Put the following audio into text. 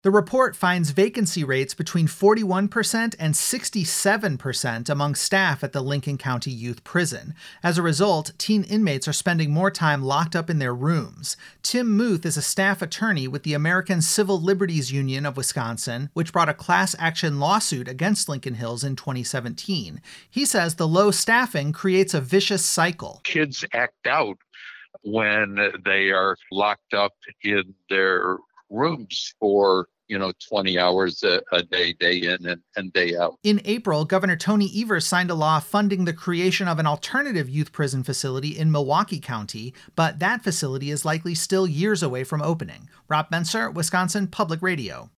The report finds vacancy rates between 41% and 67% among staff at the Lincoln County Youth Prison. As a result, teen inmates are spending more time locked up in their rooms. Tim Muth is a staff attorney with the American Civil Liberties Union of Wisconsin, which brought a class action lawsuit against Lincoln Hills in 2017. He says the low staffing creates a vicious cycle. Kids act out when they are locked up in their rooms for 20 hours a day, day in and day out. In April, Governor Tony Evers signed a law funding the creation of an alternative youth prison facility in Milwaukee County, but that facility is likely still years away from opening. Rob Benser, Wisconsin Public Radio.